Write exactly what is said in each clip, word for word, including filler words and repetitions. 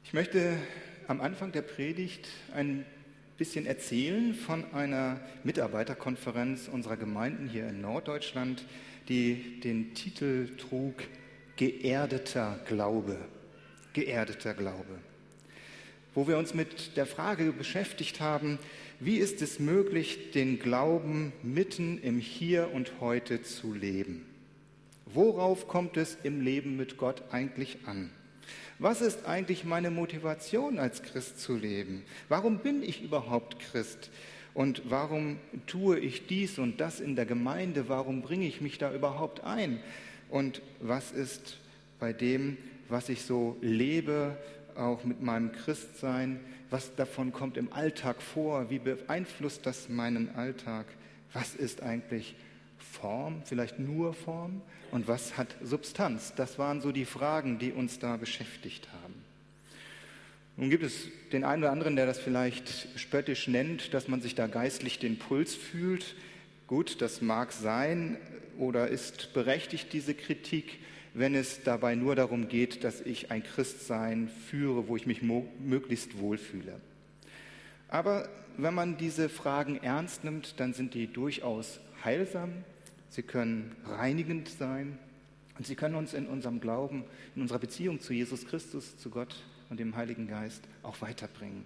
Ich möchte am Anfang der Predigt ein bisschen erzählen von einer Mitarbeiterkonferenz unserer Gemeinden hier in Norddeutschland, die den Titel trug Geerdeter Glaube. Geerdeter Glaube. Wo wir uns mit der Frage beschäftigt haben, wie ist es möglich, den Glauben mitten im Hier und Heute zu leben? Worauf kommt es im Leben mit Gott eigentlich an? Was ist eigentlich meine Motivation, als Christ zu leben? Warum bin ich überhaupt Christ? Und warum tue ich dies und das in der Gemeinde? Warum bringe ich mich da überhaupt ein? Und was ist bei dem, was ich so lebe, auch mit meinem Christsein? Was davon kommt im Alltag vor? Wie beeinflusst das meinen Alltag? Was ist eigentlich Form, vielleicht nur Form? Und was hat Substanz? Das waren so die Fragen, die uns da beschäftigt haben. Nun gibt es den einen oder anderen, der das vielleicht spöttisch nennt, dass man sich da geistlich den Puls fühlt. Gut, das mag sein oder ist berechtigt, diese Kritik, wenn es dabei nur darum geht, dass ich ein Christsein führe, wo ich mich mo- möglichst wohlfühle. Aber wenn man diese Fragen ernst nimmt, dann sind die durchaus heilsam. Sie können reinigend sein und sie können uns in unserem Glauben, in unserer Beziehung zu Jesus Christus, zu Gott und dem Heiligen Geist auch weiterbringen.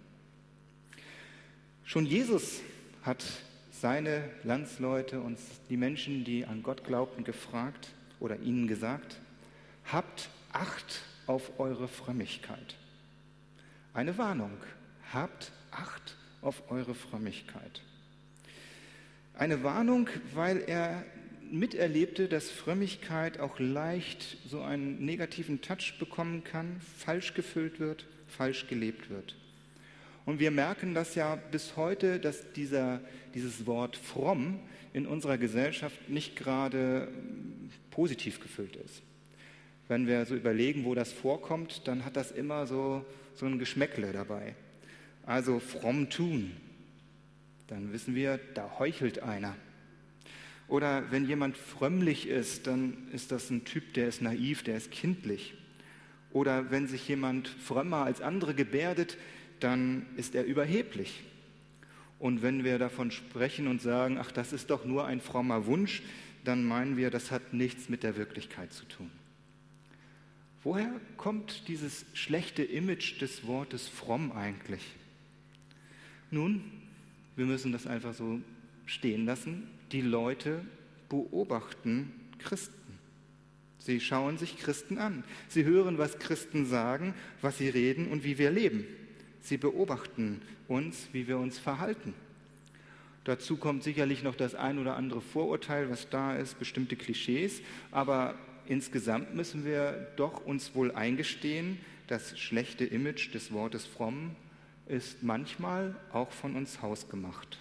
Schon Jesus hat seine Landsleute und die Menschen, die an Gott glaubten, gefragt oder ihnen gesagt: Habt Acht auf eure Frömmigkeit. Eine Warnung. Habt Acht auf eure Frömmigkeit. Eine Warnung, weil er miterlebte, dass Frömmigkeit auch leicht so einen negativen Touch bekommen kann, falsch gefüllt wird, falsch gelebt wird. Und wir merken das ja bis heute, dass dieser, dieses Wort fromm in unserer Gesellschaft nicht gerade positiv gefüllt ist. Wenn wir so überlegen, wo das vorkommt, dann hat das immer so, so ein Geschmäckle dabei. Also fromm tun, dann wissen wir, da heuchelt einer. Oder wenn jemand frömmlich ist, dann ist das ein Typ, der ist naiv, der ist kindlich. Oder wenn sich jemand frömmer als andere gebärdet, dann ist er überheblich. Und wenn wir davon sprechen und sagen, ach, das ist doch nur ein frommer Wunsch, dann meinen wir, das hat nichts mit der Wirklichkeit zu tun. Woher kommt dieses schlechte Image des Wortes fromm eigentlich? Nun, wir müssen das einfach so stehen lassen. Die Leute beobachten Christen. Sie schauen sich Christen an. Sie hören, was Christen sagen, was sie reden und wie wir leben. Sie beobachten uns, wie wir uns verhalten. Dazu kommt sicherlich noch das ein oder andere Vorurteil, was da ist, bestimmte Klischees, aber insgesamt müssen wir doch uns wohl eingestehen, das schlechte Image des Wortes fromm ist manchmal auch von uns hausgemacht.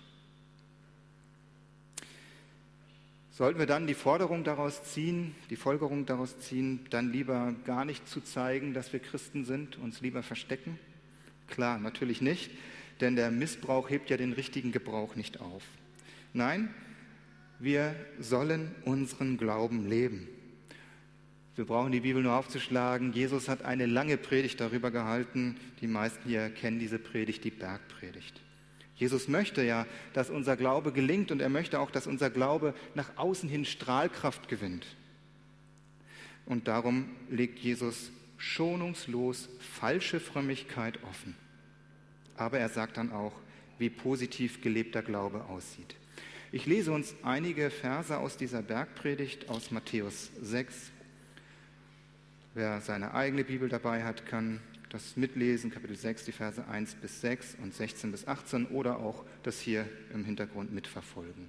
Sollten wir dann die Forderung daraus ziehen, die Folgerung daraus ziehen, dann lieber gar nicht zu zeigen, dass wir Christen sind, uns lieber verstecken? Klar, natürlich nicht, denn der Missbrauch hebt ja den richtigen Gebrauch nicht auf. Nein, wir sollen unseren Glauben leben. Wir brauchen die Bibel nur aufzuschlagen. Jesus hat eine lange Predigt darüber gehalten. Die meisten hier kennen diese Predigt, die Bergpredigt. Jesus möchte ja, dass unser Glaube gelingt und er möchte auch, dass unser Glaube nach außen hin Strahlkraft gewinnt. Und darum legt Jesus schonungslos falsche Frömmigkeit offen. Aber er sagt dann auch, wie positiv gelebter Glaube aussieht. Ich lese uns einige Verse aus dieser Bergpredigt aus Matthäus sechs. Wer seine eigene Bibel dabei hat, kann das mitlesen, Kapitel sechs, die Verse eins bis sechs und sechzehn bis achtzehn oder auch das hier im Hintergrund mitverfolgen.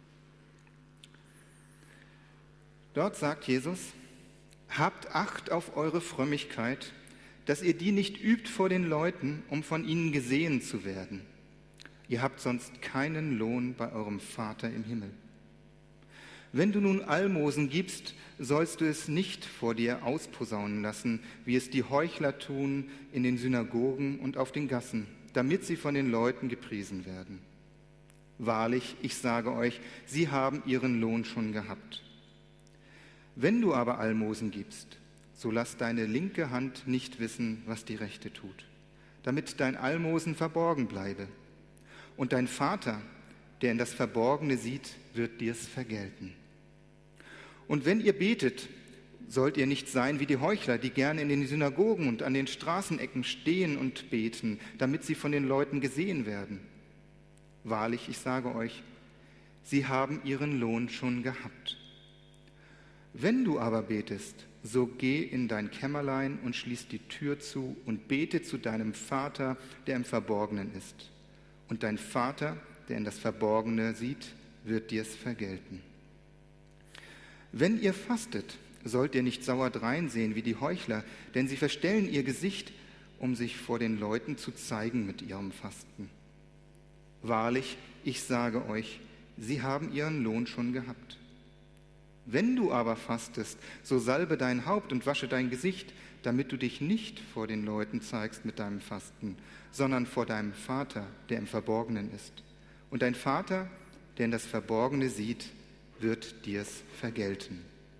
Dort sagt Jesus: Habt Acht auf eure Frömmigkeit, dass ihr die nicht übt vor den Leuten, um von ihnen gesehen zu werden. Ihr habt sonst keinen Lohn bei eurem Vater im Himmel. Wenn du nun Almosen gibst, sollst du es nicht vor dir ausposaunen lassen, wie es die Heuchler tun in den Synagogen und auf den Gassen, damit sie von den Leuten gepriesen werden. Wahrlich, ich sage euch, sie haben ihren Lohn schon gehabt. Wenn du aber Almosen gibst, so lass deine linke Hand nicht wissen, was die rechte tut. damit dein Almosen verborgen bleibe. Und dein Vater, der in das Verborgene sieht, wird dir's vergelten. Und wenn ihr betet, sollt ihr nicht sein wie die Heuchler, die gerne in den Synagogen und an den Straßenecken stehen und beten, damit sie von den Leuten gesehen werden. Wahrlich, ich sage euch, sie haben ihren Lohn schon gehabt. Wenn du aber betest, so geh in dein Kämmerlein und schließ die Tür zu und bete zu deinem Vater, der im Verborgenen ist. Und dein Vater, der in das Verborgene sieht, wird dir's vergelten. Wenn ihr fastet, sollt ihr nicht sauer dreinsehen wie die Heuchler, denn sie verstellen ihr Gesicht, um sich vor den Leuten zu zeigen mit ihrem Fasten. Wahrlich, ich sage euch, sie haben ihren Lohn schon gehabt. Wenn du aber fastest, so salbe dein Haupt und wasche dein Gesicht, damit du dich nicht vor den Leuten zeigst mit deinem Fasten, sondern vor deinem Vater, der im Verborgenen ist. Und dein Vater, der in das Verborgene sieht, wird dir's vergelten.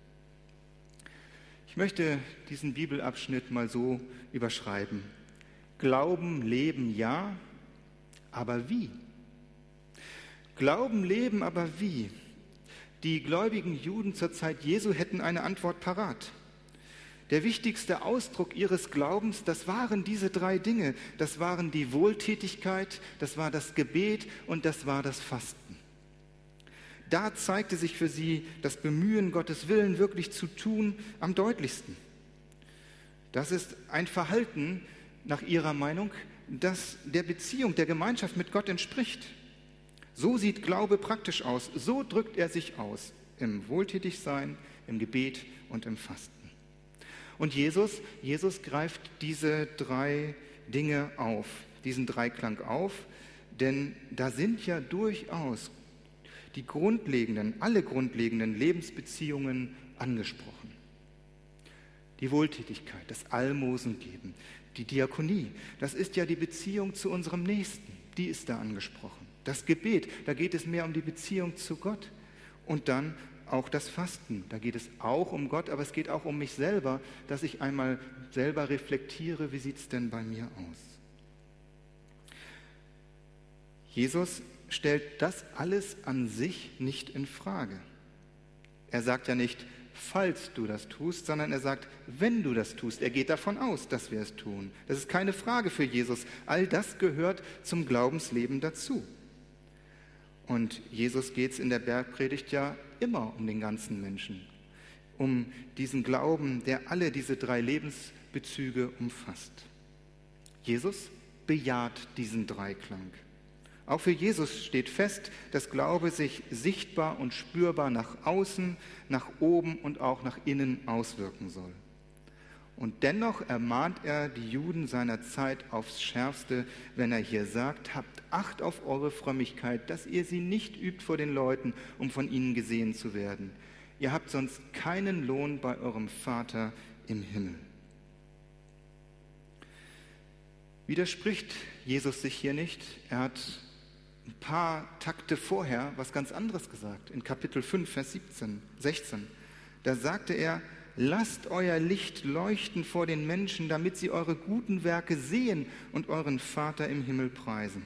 Ich möchte diesen Bibelabschnitt mal so überschreiben. Glauben, leben, ja, aber wie? Glauben, leben, aber wie? Die gläubigen Juden zur Zeit Jesu hätten eine Antwort parat. Der wichtigste Ausdruck ihres Glaubens, das waren diese drei Dinge. Das waren die Wohltätigkeit, das war das Gebet und das war das Fasten. Da zeigte sich für sie das Bemühen, Gottes Willen wirklich zu tun, am deutlichsten. Das ist ein Verhalten, nach ihrer Meinung, das der Beziehung, der Gemeinschaft mit Gott entspricht. So sieht Glaube praktisch aus, so drückt er sich aus, im Wohltätigsein, im Gebet und im Fasten. Und Jesus, Jesus greift diese drei Dinge auf, diesen Dreiklang auf, denn da sind ja durchaus die grundlegenden, alle grundlegenden Lebensbeziehungen angesprochen. Die Wohltätigkeit, das Almosengeben, die Diakonie, das ist ja die Beziehung zu unserem Nächsten, die ist da angesprochen. Das Gebet, da geht es mehr um die Beziehung zu Gott. Und dann auch das Fasten, da geht es auch um Gott, aber es geht auch um mich selber, dass ich einmal selber reflektiere, wie sieht es denn bei mir aus? Jesus stellt das alles an sich nicht in Frage. Er sagt ja nicht, falls du das tust, sondern er sagt, wenn du das tust. Er geht davon aus, dass wir es tun. Das ist keine Frage für Jesus. All das gehört zum Glaubensleben dazu. Und Jesus geht es in der Bergpredigt ja immer um den ganzen Menschen, um diesen Glauben, der alle diese drei Lebensbezüge umfasst. Jesus bejaht diesen Dreiklang. Auch für Jesus steht fest, dass Glaube sich sichtbar und spürbar nach außen, nach oben und auch nach innen auswirken soll. Und dennoch ermahnt er die Juden seiner Zeit aufs Schärfste, wenn er hier sagt, habt Acht auf eure Frömmigkeit, dass ihr sie nicht übt vor den Leuten, um von ihnen gesehen zu werden. Ihr habt sonst keinen Lohn bei eurem Vater im Himmel. Widerspricht Jesus sich hier nicht? Er hat ein paar Takte vorher was ganz anderes gesagt, in Kapitel fünf, Vers siebzehn, sechzehn. Da sagte er, lasst euer Licht leuchten vor den Menschen, damit sie eure guten Werke sehen und euren Vater im Himmel preisen.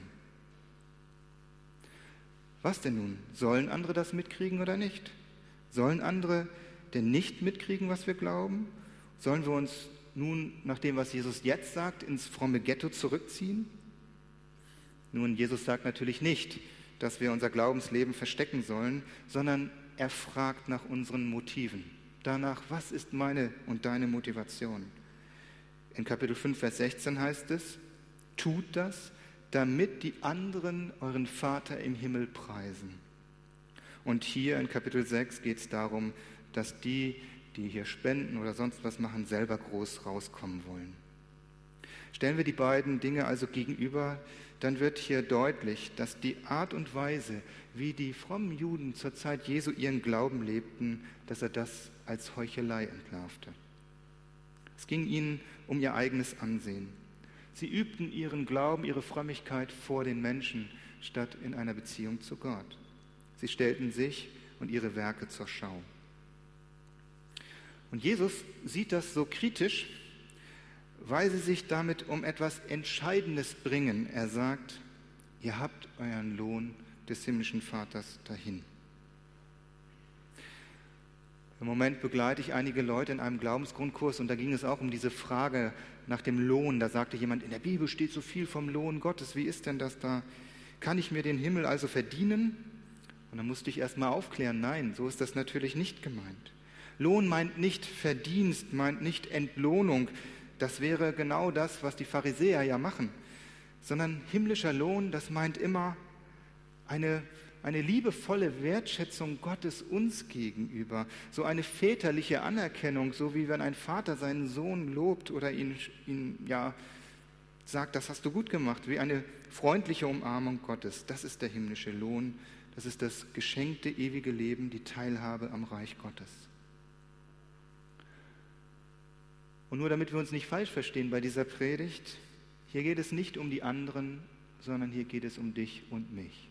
Was denn nun? Sollen andere das mitkriegen oder nicht? Sollen andere denn nicht mitkriegen, was wir glauben? Sollen wir uns nun, nach dem, was Jesus jetzt sagt, ins fromme Ghetto zurückziehen? Nun, Jesus sagt natürlich nicht, dass wir unser Glaubensleben verstecken sollen, sondern er fragt nach unseren Motiven. Danach, was ist meine und deine Motivation? In Kapitel fünf, Vers sechzehn heißt es, tut das, damit die anderen euren Vater im Himmel preisen. Und hier in Kapitel sechs geht es darum, dass die, die hier spenden oder sonst was machen, selber groß rauskommen wollen. Stellen wir die beiden Dinge also gegenüber, dann wird hier deutlich, dass die Art und Weise, wie die frommen Juden zur Zeit Jesu ihren Glauben lebten, dass er das als Heuchelei entlarvte. Es ging ihnen um ihr eigenes Ansehen. Sie übten ihren Glauben, ihre Frömmigkeit vor den Menschen, statt in einer Beziehung zu Gott. Sie stellten sich und ihre Werke zur Schau. Und Jesus sieht das so kritisch, weil sie sich damit um etwas Entscheidendes bringen. Er sagt, ihr habt euren Lohn des himmlischen Vaters dahin. Im Moment begleite ich einige Leute in einem Glaubensgrundkurs und da ging es auch um diese Frage nach dem Lohn. Da sagte jemand, in der Bibel steht so viel vom Lohn Gottes, wie ist denn das da? Kann ich mir den Himmel also verdienen? Und dann musste ich erst mal aufklären, nein, so ist das natürlich nicht gemeint. Lohn meint nicht Verdienst, meint nicht Entlohnung. Das wäre genau das, was die Pharisäer ja machen. Sondern himmlischer Lohn, das meint immer eine, eine liebevolle Wertschätzung Gottes uns gegenüber. So eine väterliche Anerkennung, so wie wenn ein Vater seinen Sohn lobt oder ihn, ihn ja, sagt, das hast du gut gemacht, wie eine freundliche Umarmung Gottes. Das ist der himmlische Lohn. Das ist das geschenkte ewige Leben, die Teilhabe am Reich Gottes. Und nur damit wir uns nicht falsch verstehen bei dieser Predigt, hier geht es nicht um die anderen, sondern hier geht es um dich und mich.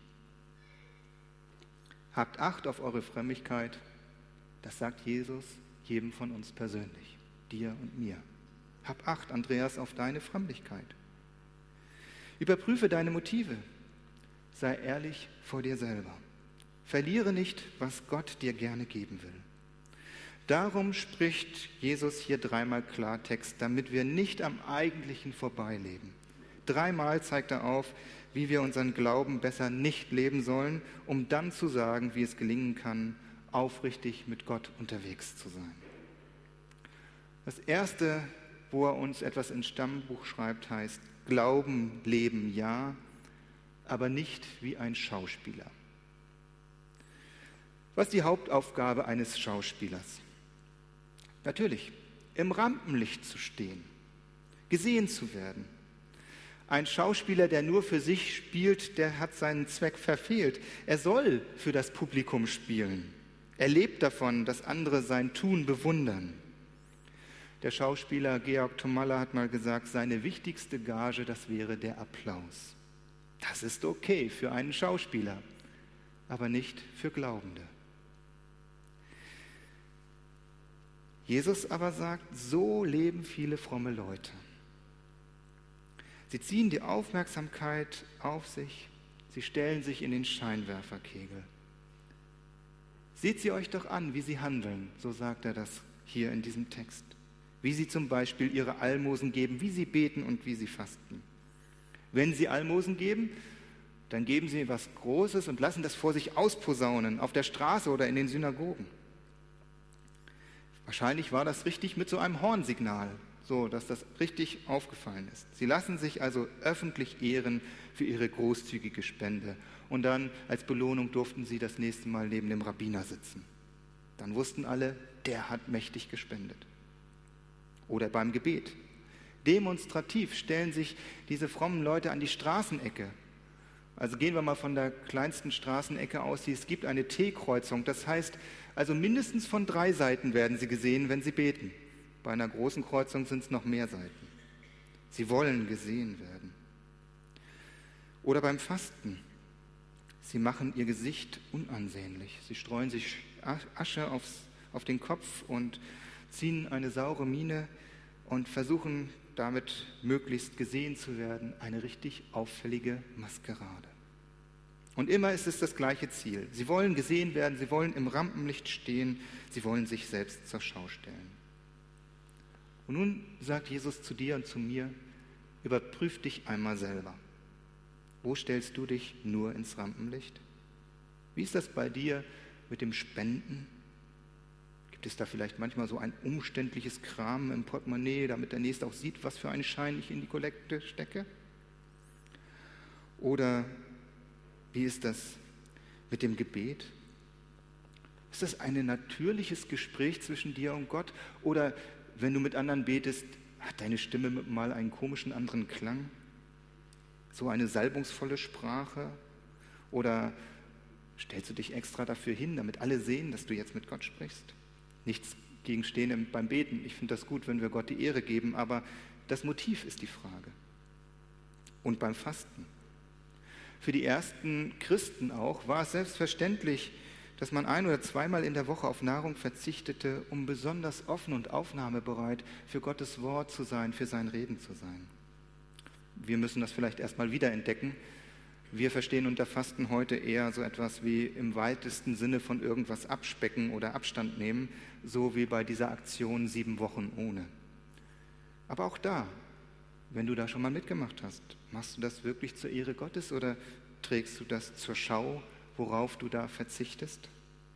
Habt Acht auf eure Frömmigkeit, das sagt Jesus jedem von uns persönlich, dir und mir. Hab Acht, Andreas, auf deine Frömmigkeit. Überprüfe deine Motive, sei ehrlich vor dir selber. Verliere nicht, was Gott dir gerne geben will. Darum spricht Jesus hier dreimal Klartext, damit wir nicht am Eigentlichen vorbeileben. Dreimal zeigt er auf, wie wir unseren Glauben besser nicht leben sollen, um dann zu sagen, wie es gelingen kann, aufrichtig mit Gott unterwegs zu sein. Das Erste, wo er uns etwas ins Stammbuch schreibt, heißt, Glauben, Leben, ja, aber nicht wie ein Schauspieler. Was ist die Hauptaufgabe eines Schauspielers? Natürlich, im Rampenlicht zu stehen, gesehen zu werden. Ein Schauspieler, der nur für sich spielt, der hat seinen Zweck verfehlt. Er soll für das Publikum spielen. Er lebt davon, dass andere sein Tun bewundern. Der Schauspieler Georg Tomalla hat mal gesagt, seine wichtigste Gage, das wäre der Applaus. Das ist okay für einen Schauspieler, aber nicht für Glaubende. Jesus aber sagt, so leben viele fromme Leute. Sie ziehen die Aufmerksamkeit auf sich, sie stellen sich in den Scheinwerferkegel. Seht sie euch doch an, wie sie handeln, so sagt er das hier in diesem Text. Wie sie zum Beispiel ihre Almosen geben, wie sie beten und wie sie fasten. Wenn sie Almosen geben, dann geben sie was Großes und lassen das vor sich ausposaunen, auf der Straße oder in den Synagogen. Wahrscheinlich war das richtig mit so einem Hornsignal, so dass das richtig aufgefallen ist. Sie lassen sich also öffentlich ehren für ihre großzügige Spende. Und dann als Belohnung durften sie das nächste Mal neben dem Rabbiner sitzen. Dann wussten alle, der hat mächtig gespendet. Oder beim Gebet. Demonstrativ stellen sich diese frommen Leute an die Straßenecke. Also gehen wir mal von der kleinsten Straßenecke aus, die es gibt, eine T-Kreuzung. Das heißt, also mindestens von drei Seiten werden sie gesehen, wenn sie beten. Bei einer großen Kreuzung sind es noch mehr Seiten. Sie wollen gesehen werden. Oder beim Fasten. Sie machen ihr Gesicht unansehnlich. Sie streuen sich Asche aufs, auf den Kopf und ziehen eine saure Miene und versuchen damit möglichst gesehen zu werden, eine richtig auffällige Maskerade. Und immer ist es das gleiche Ziel. Sie wollen gesehen werden, sie wollen im Rampenlicht stehen, sie wollen sich selbst zur Schau stellen. Und nun sagt Jesus zu dir und zu mir, überprüf dich einmal selber. Wo stellst du dich nur ins Rampenlicht? Wie ist das bei dir mit dem Spenden? Gibt es da vielleicht manchmal so ein umständliches Kram im Portemonnaie, damit der Nächste auch sieht, was für einen Schein ich in die Kollekte stecke? Oder wie ist das mit dem Gebet? Ist das ein natürliches Gespräch zwischen dir und Gott? Oder wenn du mit anderen betest, hat deine Stimme mal einen komischen anderen Klang? So eine salbungsvolle Sprache? Oder stellst du dich extra dafür hin, damit alle sehen, dass du jetzt mit Gott sprichst? Nichts gegen Stehen beim Beten. Ich finde das gut, wenn wir Gott die Ehre geben, aber das Motiv ist die Frage. Und beim Fasten. Für die ersten Christen auch war es selbstverständlich, dass man ein- oder zweimal in der Woche auf Nahrung verzichtete, um besonders offen und aufnahmebereit für Gottes Wort zu sein, für sein Reden zu sein. Wir müssen das vielleicht erstmal wiederentdecken. Wir verstehen unter Fasten heute eher so etwas wie im weitesten Sinne von irgendwas abspecken oder Abstand nehmen, so wie bei dieser Aktion sieben Wochen ohne. Aber auch da, wenn du da schon mal mitgemacht hast, machst du das wirklich zur Ehre Gottes oder trägst du das zur Schau, worauf du da verzichtest?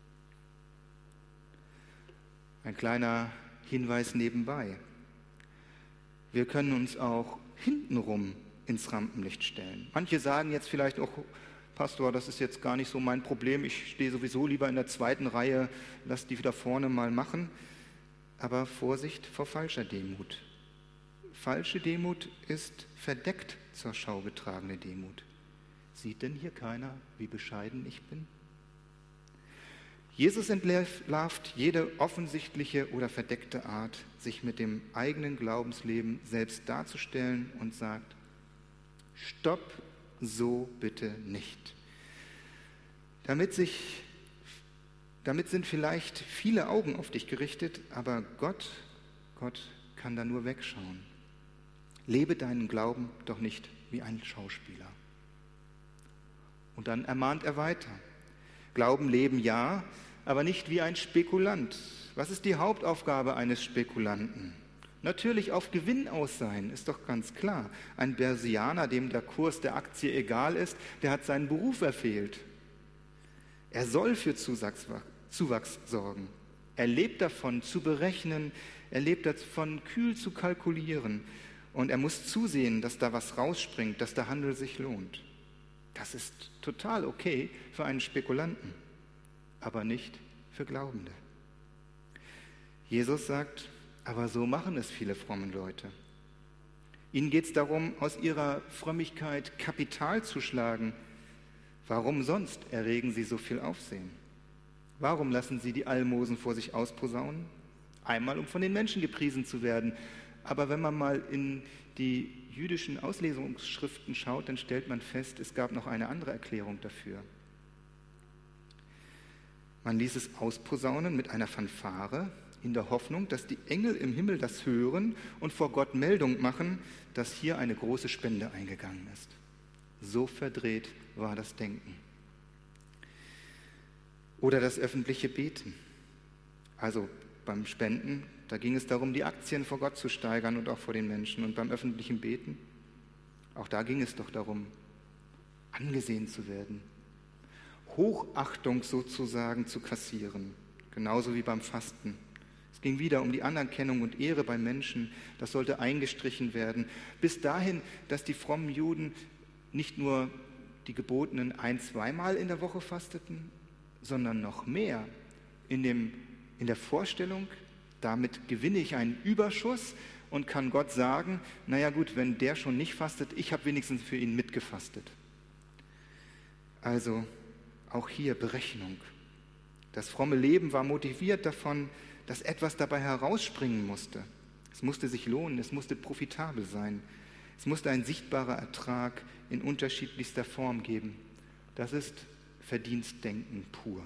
Ein kleiner Hinweis nebenbei. Wir können uns auch hintenrum ins Rampenlicht stellen. Manche sagen jetzt vielleicht auch, Pastor, das ist jetzt gar nicht so mein Problem, ich stehe sowieso lieber in der zweiten Reihe, lass die wieder vorne mal machen. Aber Vorsicht vor falscher Demut. Falsche Demut ist verdeckt zur Schau getragene Demut. Sieht denn hier keiner, wie bescheiden ich bin? Jesus entlarvt jede offensichtliche oder verdeckte Art, sich mit dem eigenen Glaubensleben selbst darzustellen und sagt, stopp, so bitte nicht. Damit, sich, damit sind vielleicht viele Augen auf dich gerichtet, aber Gott, Gott kann da nur wegschauen. Lebe deinen Glauben doch nicht wie ein Schauspieler. Und dann ermahnt er weiter. Glauben leben ja, aber nicht wie ein Spekulant. Was ist die Hauptaufgabe eines Spekulanten? Natürlich auf Gewinn aus sein, ist doch ganz klar. Ein Börsianer, dem der Kurs der Aktie egal ist, der hat seinen Beruf verfehlt. Er soll für Zuwachs, Zuwachs sorgen. Er lebt davon, zu berechnen, er lebt davon, kühl zu kalkulieren. Und er muss zusehen, dass da was rausspringt, dass der Handel sich lohnt. Das ist total okay für einen Spekulanten, aber nicht für Glaubende. Jesus sagt, aber so machen es viele fromme Leute. Ihnen geht es darum, aus ihrer Frömmigkeit Kapital zu schlagen. Warum sonst erregen sie so viel Aufsehen? Warum lassen sie die Almosen vor sich ausposaunen? Einmal, um von den Menschen gepriesen zu werden. Aber wenn man mal in die jüdischen Auslesungsschriften schaut, dann stellt man fest, es gab noch eine andere Erklärung dafür. Man ließ es ausposaunen mit einer Fanfare, in der Hoffnung, dass die Engel im Himmel das hören und vor Gott Meldung machen, dass hier eine große Spende eingegangen ist. So verdreht war das Denken. Oder das öffentliche Beten. Also beim Spenden, da ging es darum, die Aktien vor Gott zu steigern und auch vor den Menschen. Und beim öffentlichen Beten, auch da ging es doch darum, angesehen zu werden, Hochachtung sozusagen zu kassieren, genauso wie beim Fasten. Es ging wieder um die Anerkennung und Ehre bei Menschen, das sollte eingestrichen werden, bis dahin, dass die frommen Juden nicht nur die gebotenen ein-, zweimal in der Woche fasteten, sondern noch mehr in, dem, in der Vorstellung, damit gewinne ich einen Überschuss und kann Gott sagen, naja gut, wenn der schon nicht fastet, ich habe wenigstens für ihn mitgefastet. Also auch hier Berechnung. Das fromme Leben war motiviert davon, dass etwas dabei herausspringen musste. Es musste sich lohnen, es musste profitabel sein. Es musste ein sichtbarer Ertrag in unterschiedlichster Form geben. Das ist Verdienstdenken pur.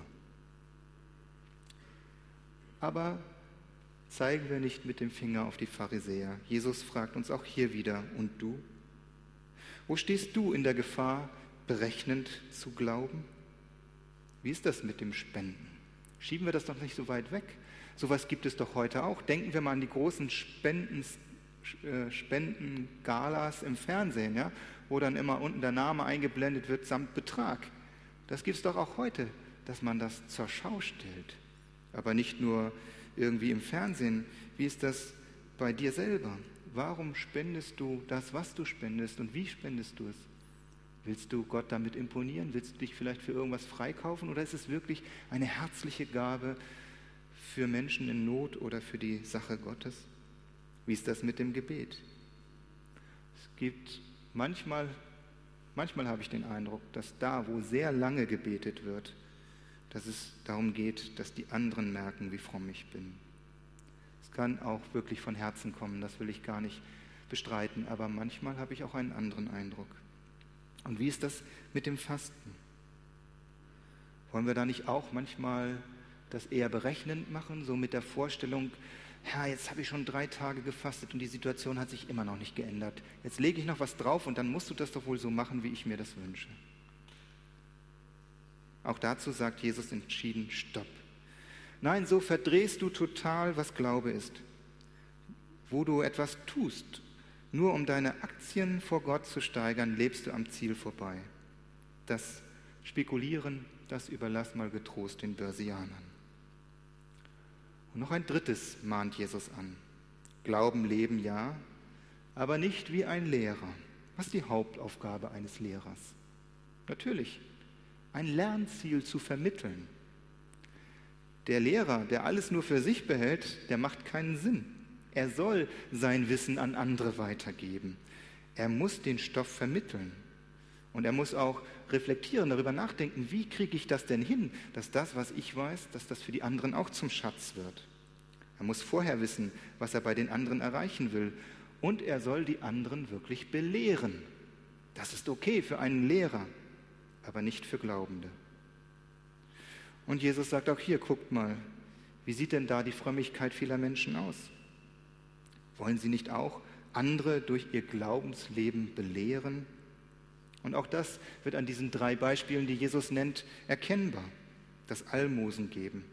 Aber zeigen wir nicht mit dem Finger auf die Pharisäer. Jesus fragt uns auch hier wieder, und du? Wo stehst du in der Gefahr, berechnend zu glauben? Wie ist das mit dem Spenden? Schieben wir das doch nicht so weit weg. Sowas gibt es doch heute auch. Denken wir mal an die großen Spenden, äh, Spendengalas im Fernsehen, ja, wo dann immer unten der Name eingeblendet wird samt Betrag. Das gibt es doch auch heute, dass man das zur Schau stellt. Aber nicht nur irgendwie im Fernsehen. Wie ist das bei dir selber? Warum spendest du das, was du spendest, und wie spendest du es? Willst du Gott damit imponieren? Willst du dich vielleicht für irgendwas freikaufen? Oder ist es wirklich eine herzliche Gabe für Menschen in Not oder für die Sache Gottes? Wie ist das mit dem Gebet? Es gibt manchmal, manchmal habe ich den Eindruck, dass da, wo sehr lange gebetet wird, dass es darum geht, dass die anderen merken, wie fromm ich bin. Es kann auch wirklich von Herzen kommen, das will ich gar nicht bestreiten, aber manchmal habe ich auch einen anderen Eindruck. Und wie ist das mit dem Fasten? Wollen wir da nicht auch manchmal das eher berechnend machen, so mit der Vorstellung, Herr, jetzt habe ich schon drei Tage gefastet und die Situation hat sich immer noch nicht geändert. Jetzt lege ich noch was drauf und dann musst du das doch wohl so machen, wie ich mir das wünsche. Auch dazu sagt Jesus entschieden, stopp. Nein, so verdrehst du total, was Glaube ist. Wo du etwas tust, nur um deine Aktien vor Gott zu steigern, lebst du am Ziel vorbei. Das Spekulieren, das überlass mal getrost den Börsianern. Und noch ein drittes mahnt Jesus an. Glauben, leben, ja, aber nicht wie ein Lehrer. Was ist die Hauptaufgabe eines Lehrers? Natürlich, ein Lernziel zu vermitteln. Der Lehrer, der alles nur für sich behält, der macht keinen Sinn. Er soll sein Wissen an andere weitergeben. Er muss den Stoff vermitteln. Und er muss auch reflektieren, darüber nachdenken, wie kriege ich das denn hin, dass das, was ich weiß, dass das für die anderen auch zum Schatz wird. Er muss vorher wissen, was er bei den anderen erreichen will. Und er soll die anderen wirklich belehren. Das ist okay für einen Lehrer, aber nicht für Glaubende. Und Jesus sagt auch hier, guckt mal, wie sieht denn da die Frömmigkeit vieler Menschen aus? Wollen sie nicht auch andere durch ihr Glaubensleben belehren? Und auch das wird an diesen drei Beispielen, die Jesus nennt, erkennbar. Das Almosen geben.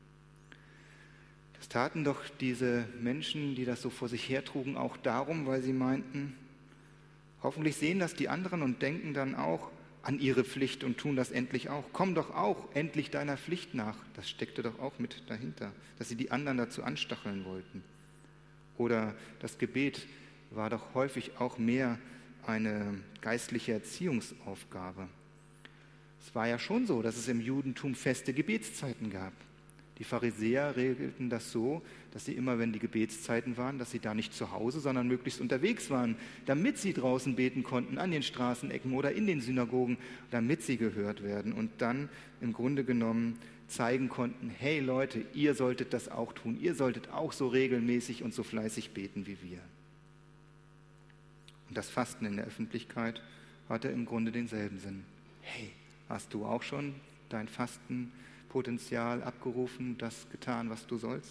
Das taten doch diese Menschen, die das so vor sich hertrugen, auch darum, weil sie meinten, hoffentlich sehen das die anderen und denken dann auch an ihre Pflicht und tun das endlich auch. Komm doch auch endlich deiner Pflicht nach. Das steckte doch auch mit dahinter, dass sie die anderen dazu anstacheln wollten. Oder das Gebet war doch häufig auch mehr eine geistliche Erziehungsaufgabe. Es war ja schon so, dass es im Judentum feste Gebetszeiten gab. Die Pharisäer regelten das so, dass sie immer, wenn die Gebetszeiten waren, dass sie da nicht zu Hause, sondern möglichst unterwegs waren, damit sie draußen beten konnten, an den Straßenecken oder in den Synagogen, damit sie gehört werden und dann im Grunde genommen zeigen konnten, hey Leute, ihr solltet das auch tun, ihr solltet auch so regelmäßig und so fleißig beten wie wir. Und das Fasten in der Öffentlichkeit hatte im Grunde denselben Sinn. Hey, hast du auch schon dein Fastenpotenzial abgerufen, das getan, was du sollst?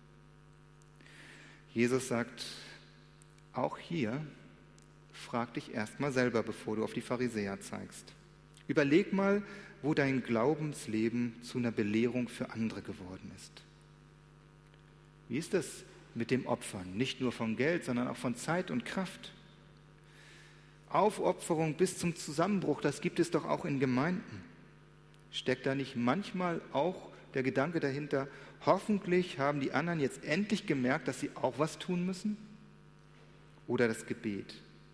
Jesus sagt, auch hier, frag dich erst mal selber, bevor du auf die Pharisäer zeigst. Überleg mal, wo dein Glaubensleben zu einer Belehrung für andere geworden ist. Wie ist das mit dem Opfern? Nicht nur von Geld, sondern auch von Zeit und Kraft. Aufopferung bis zum Zusammenbruch, das gibt es doch auch in Gemeinden. Steckt da nicht manchmal auch der Gedanke dahinter, hoffentlich haben die anderen jetzt endlich gemerkt, dass sie auch was tun müssen? Oder das Gebet.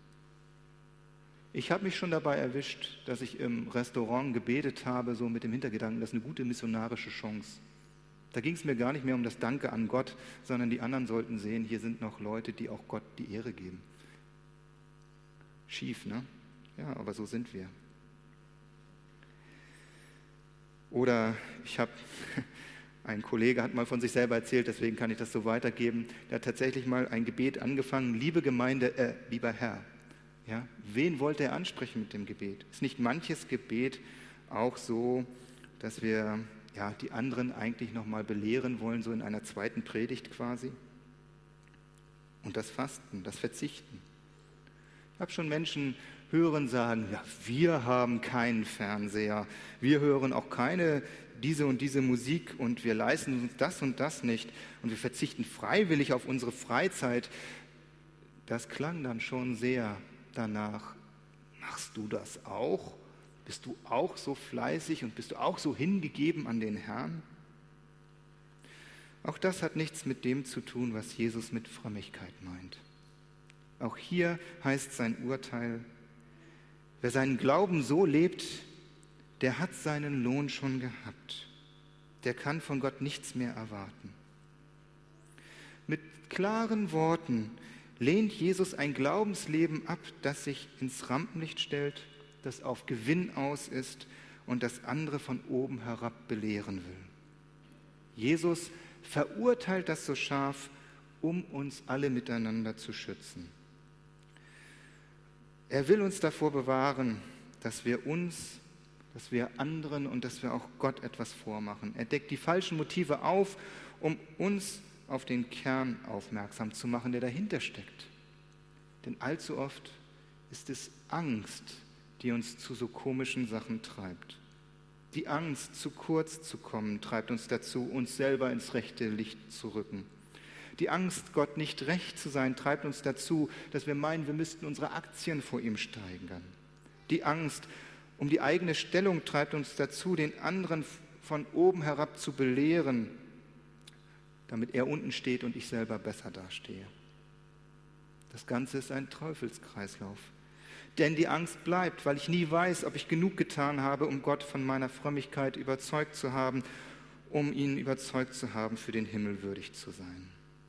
Ich habe mich schon dabei erwischt, dass ich im Restaurant gebetet habe, so mit dem Hintergedanken, das ist eine gute missionarische Chance. Da ging es mir gar nicht mehr um das Danke an Gott, sondern die anderen sollten sehen, hier sind noch Leute, die auch Gott die Ehre geben. Schief, ne? Ja, aber so sind wir. Oder ich habe, ein Kollege hat mal von sich selber erzählt, deswegen kann ich das so weitergeben, der hat tatsächlich mal ein Gebet angefangen, liebe Gemeinde, äh, lieber Herr. Ja, wen wollte er ansprechen mit dem Gebet? Ist nicht manches Gebet auch so, dass wir ja, die anderen eigentlich nochmal belehren wollen, so in einer zweiten Predigt quasi? Und das Fasten, das Verzichten. Ich habe schon Menschen hören sagen, ja, wir haben keinen Fernseher, wir hören auch keine diese und diese Musik und wir leisten uns das und das nicht und wir verzichten freiwillig auf unsere Freizeit. Das klang dann schon sehr danach, machst du das auch? Bist du auch so fleißig und bist du auch so hingegeben an den Herrn? Auch das hat nichts mit dem zu tun, was Jesus mit Frömmigkeit meint. Auch hier heißt sein Urteil, wer seinen Glauben so lebt, der hat seinen Lohn schon gehabt. Der kann von Gott nichts mehr erwarten. Mit klaren Worten lehnt Jesus ein Glaubensleben ab, das sich ins Rampenlicht stellt, das auf Gewinn aus ist und das andere von oben herab belehren will. Jesus verurteilt das so scharf, um uns alle miteinander zu schützen. Er will uns davor bewahren, dass wir uns dass wir anderen und dass wir auch Gott etwas vormachen. Er deckt die falschen Motive auf, um uns auf den Kern aufmerksam zu machen, der dahinter steckt. Denn allzu oft ist es Angst, die uns zu so komischen Sachen treibt. Die Angst, zu kurz zu kommen, treibt uns dazu, uns selber ins rechte Licht zu rücken. Die Angst, Gott nicht recht zu sein, treibt uns dazu, dass wir meinen, wir müssten unsere Aktien vor ihm steigern. Die Angst um die eigene Stellung treibt uns dazu, den anderen von oben herab zu belehren, damit er unten steht und ich selber besser dastehe. Das Ganze ist ein Teufelskreislauf. Denn die Angst bleibt, weil ich nie weiß, ob ich genug getan habe, um Gott von meiner Frömmigkeit überzeugt zu haben, um ihn überzeugt zu haben, für den Himmel würdig zu sein.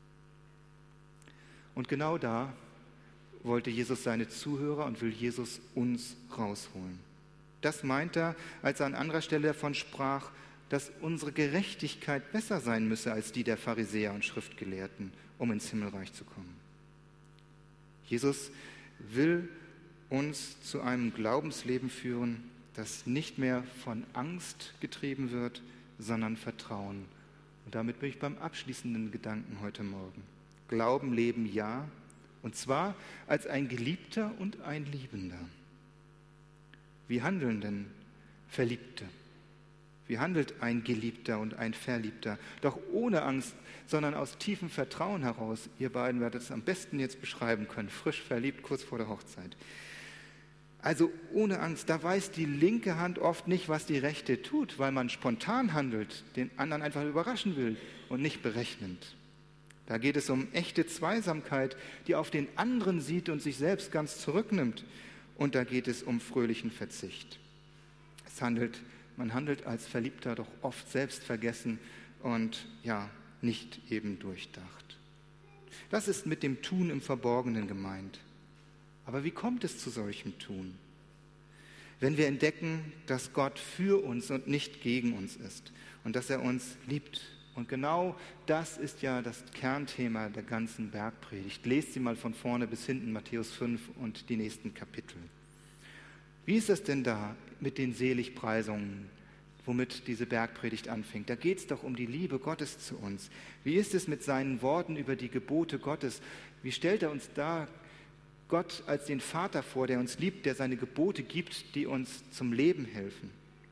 Und genau da wollte Jesus seine Zuhörer und will Jesus uns rausholen. Das meint er, als er an anderer Stelle davon sprach, dass unsere Gerechtigkeit besser sein müsse als die der Pharisäer und Schriftgelehrten, um ins Himmelreich zu kommen. Jesus will uns zu einem Glaubensleben führen, das nicht mehr von Angst getrieben wird, sondern Vertrauen. Und damit bin ich beim abschließenden Gedanken heute Morgen. Glauben, Leben, ja, und zwar als ein Geliebter und ein Liebender. Wie handeln denn Verliebte? Wie handelt ein Geliebter und ein Verliebter? Doch ohne Angst, sondern aus tiefem Vertrauen heraus. Ihr beiden werdet es am besten jetzt beschreiben können, frisch verliebt, kurz vor der Hochzeit. Also ohne Angst, da weiß die linke Hand oft nicht, was die rechte tut, weil man spontan handelt, den anderen einfach überraschen will und nicht berechnend. Da geht es um echte Zweisamkeit, die auf den anderen sieht und sich selbst ganz zurücknimmt. Und da geht es um fröhlichen Verzicht. Es handelt, man handelt als Verliebter doch oft selbstvergessen und ja, nicht eben durchdacht. Das ist mit dem Tun im Verborgenen gemeint. Aber wie kommt es zu solchem Tun? Wenn wir entdecken, dass Gott für uns und nicht gegen uns ist und dass er uns liebt. Und genau das ist ja das Kernthema der ganzen Bergpredigt. Lest sie mal von vorne bis hinten, Matthäus fünf und die nächsten Kapitel. Wie ist es denn da mit den Seligpreisungen, womit diese Bergpredigt anfängt? Da geht es doch um die Liebe Gottes zu uns. Wie ist es mit seinen Worten über die Gebote Gottes? Wie stellt er uns da Gott als den Vater vor, der uns liebt, der seine Gebote gibt, die uns zum Leben helfen?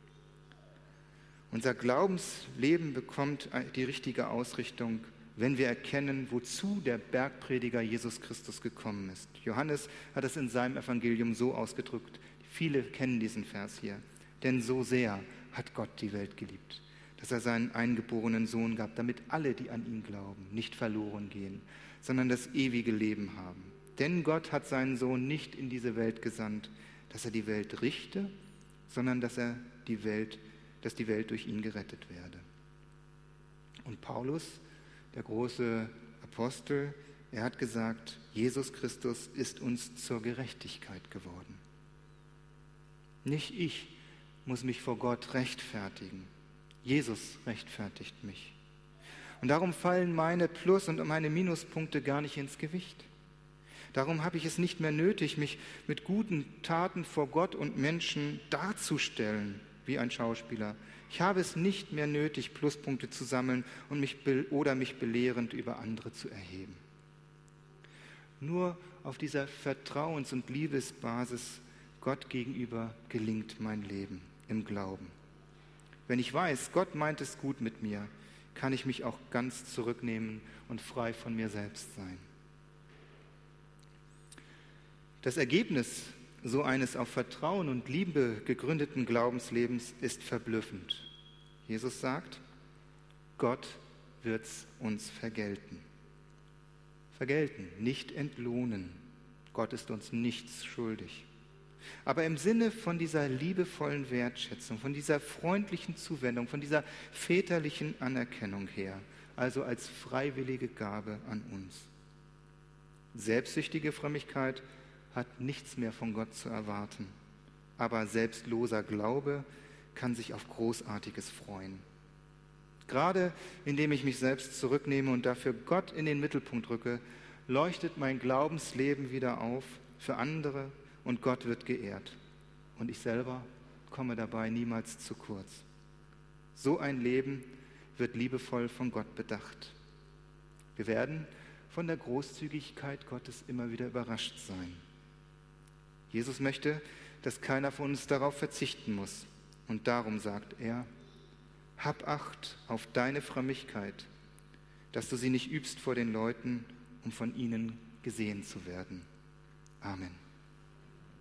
Unser Glaubensleben bekommt die richtige Ausrichtung, wenn wir erkennen, wozu der Bergprediger Jesus Christus gekommen ist. Johannes hat es in seinem Evangelium so ausgedrückt, viele kennen diesen Vers hier. Denn so sehr hat Gott die Welt geliebt, dass er seinen eingeborenen Sohn gab, damit alle, die an ihn glauben, nicht verloren gehen, sondern das ewige Leben haben. Denn Gott hat seinen Sohn nicht in diese Welt gesandt, dass er die Welt richte, sondern dass er die Welt dass die Welt durch ihn gerettet werde. Und Paulus, der große Apostel, er hat gesagt, Jesus Christus ist uns zur Gerechtigkeit geworden. Nicht ich muss mich vor Gott rechtfertigen. Jesus rechtfertigt mich. Und darum fallen meine Plus- und meine Minuspunkte gar nicht ins Gewicht. Darum habe ich es nicht mehr nötig, mich mit guten Taten vor Gott und Menschen darzustellen, wie ein Schauspieler. Ich habe es nicht mehr nötig, Pluspunkte zu sammeln und mich be- oder mich belehrend über andere zu erheben. Nur auf dieser Vertrauens- und Liebesbasis Gott gegenüber gelingt mein Leben im Glauben. Wenn ich weiß, Gott meint es gut mit mir, kann ich mich auch ganz zurücknehmen und frei von mir selbst sein. Das Ergebnis so eines auf Vertrauen und Liebe gegründeten Glaubenslebens ist verblüffend. Jesus sagt, Gott wird's uns vergelten. Vergelten, nicht entlohnen. Gott ist uns nichts schuldig. Aber im Sinne von dieser liebevollen Wertschätzung, von dieser freundlichen Zuwendung, von dieser väterlichen Anerkennung her, also als freiwillige Gabe an uns. Selbstsüchtige Frömmigkeit hat nichts mehr von Gott zu erwarten. Aber selbstloser Glaube kann sich auf Großartiges freuen. Gerade indem ich mich selbst zurücknehme und dafür Gott in den Mittelpunkt rücke, leuchtet mein Glaubensleben wieder auf für andere und Gott wird geehrt. Und ich selber komme dabei niemals zu kurz. So ein Leben wird liebevoll von Gott bedacht. Wir werden von der Großzügigkeit Gottes immer wieder überrascht sein. Jesus möchte, dass keiner von uns darauf verzichten muss. Und darum sagt er, hab Acht auf deine Frömmigkeit, dass du sie nicht übst vor den Leuten, um von ihnen gesehen zu werden. Amen.